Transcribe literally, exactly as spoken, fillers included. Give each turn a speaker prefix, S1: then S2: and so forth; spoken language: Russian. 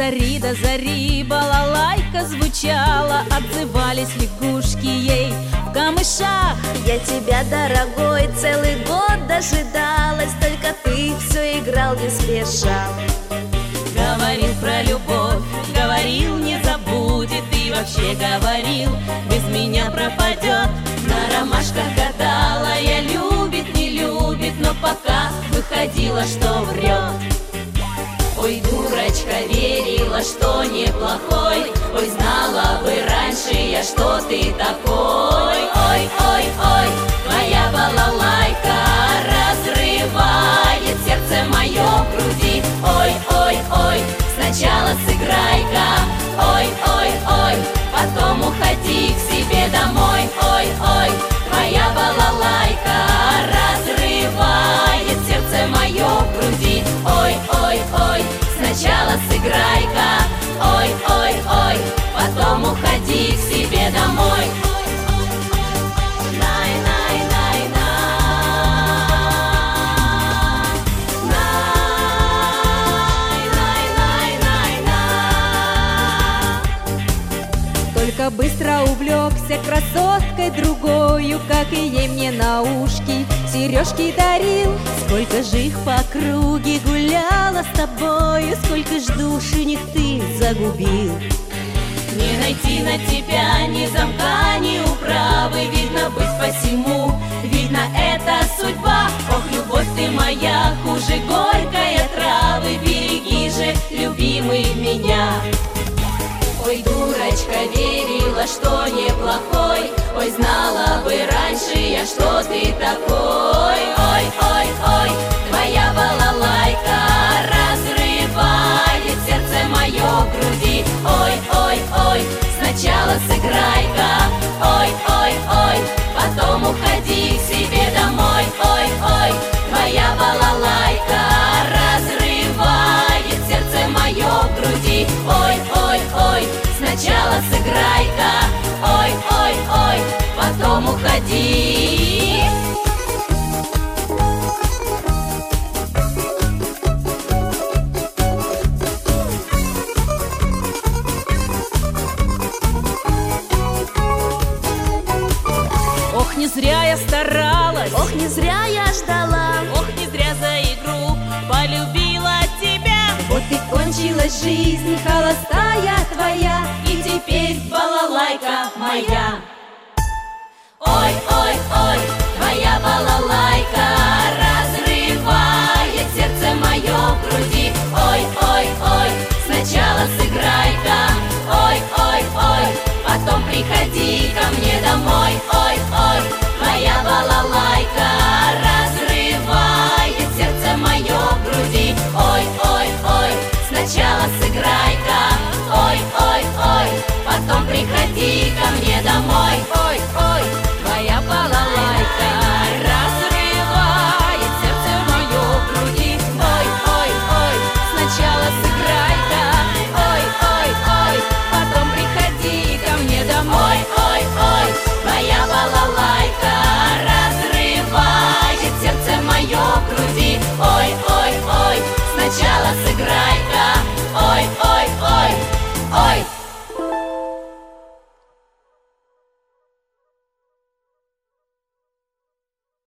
S1: зари до зари балалайка звучала, отзывались лягушки ей в камышах.
S2: Я тебя, дорогой, целый год дожидалась, только ты все играл не спеша.
S1: Говорил про любовь, говорил, не забудет, и вообще говорил, без меня пропадет. На ромашках гадала я, любит, не любит, но пока выходило, что врет. Ой, дурочка, верила, что неплохой, ой, знала бы раньше я, что ты такой. Ой, ой, ой, твоя балалайка разрывает сердце мое в груди. Ой, ой, ой, сначала сыграй-ка, ой, ой, ой, потом уходи к себе домой. Ой, ой, твоя балалайка разрывает сердце мое в груди. Ой, ой, ой, сначала сыграй-ка, ой, ой, ой, потом уходи к себе домой. Только быстро увлекся красоткой другою, как и ей мне на ушки сережки дарил. Сколько же их по округе гуляла с тобою, сколько ж душенек ты загубил. Не найти на тебя ни замка, ни управы, видно быть посему, видно это судьба. Ох, любовь ты моя, хуже горькой отравы, береги же, любимый, меня. Ой, дурочка, верила, что неплохой, ой, знала бы раньше я, что ты такой. Ой, ой, ой, твоя балалайка разрывает сердце мое в груди. Ой, ой, ой, сначала сыграй-ка, ой, ой, ой, потом уходи к себе домой. Ой, ой, твоя балалайка разрывает сердце мое в груди. Ой, ой, ой, сначала сыграй-ка, ой, ой, ой, потом уходи. Ох, не зря я старалась,
S2: Ох, не зря я ждала,
S1: ох, не зря за игру полюбила тебя.
S2: вот и кончилась жизнь холостая твоя,
S1: И теперь балалайка моя. Ой, ой, ой, твоя балалайка разрывает сердце мое в груди. Ой, ой, ой, сначала сыграй-ка, ой, ой, ой, потом приходи ко мне домой. Ой, ой, твоя балалайка разрывает сердце мое в груди. Ой, ой, ой, сначала сыграй-ка, ой, ой, ой, потом приходи ко мне домой. Ой, ой, твоя балалайка разрывает сердце мое в груди. Ой, ой, ой, сначала сыграй-ка, ой, ой, ой, потом приходи ко мне домой. Ой, ой, твоя балалайка разрывает сердце мое в груди. Ой, ой, ой, сначала сыграй-ка, ой, ой, ой, ой.